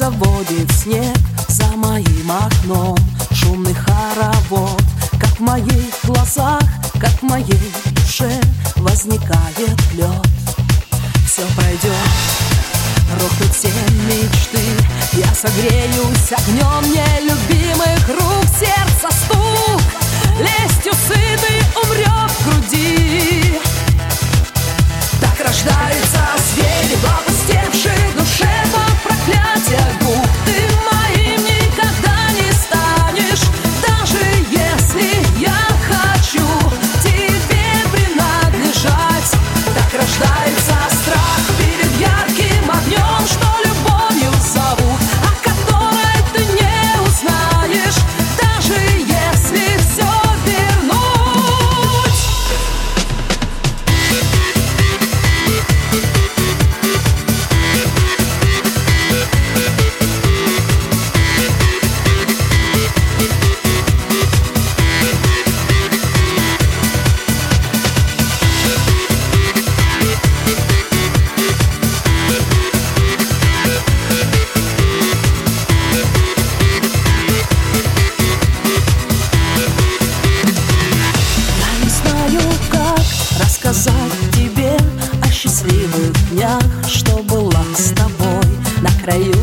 заводит снег за моим окном. Шумный хоровод, как в моих глазах, как в моей душе возникает лед. Все пройдет, рухнут все мечты, я согреюсь огнем нелюбимых рук. Сердце стук, лестью сытый умрет в груди. Так рождаются звери в опустевшей душе под проклятие губ. Ты моим никогда не станешь, даже если я хочу тебе принадлежать. Так рождается страх перед ярким огнем, что любовью зовут, о которой ты не узнаешь, даже если все вернуть. Рассказать тебе о счастливых днях, что была с тобой на краю